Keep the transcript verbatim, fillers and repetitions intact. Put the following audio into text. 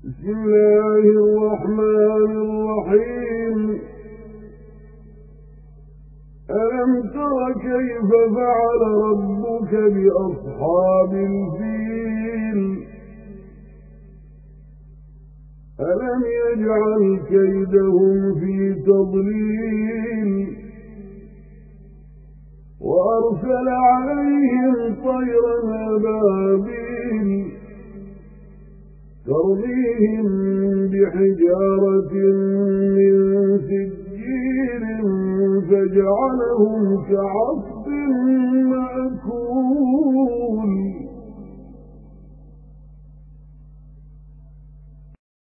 بسم الله الرحمن الرحيم ألم تر كيف فعل ربك بأصحاب الفيل ألم يجعل كيدهم في تضليل وأرسل عليهم طيرا أبابيل ترميهم بحجارة من سجيل فجعلهم كعصف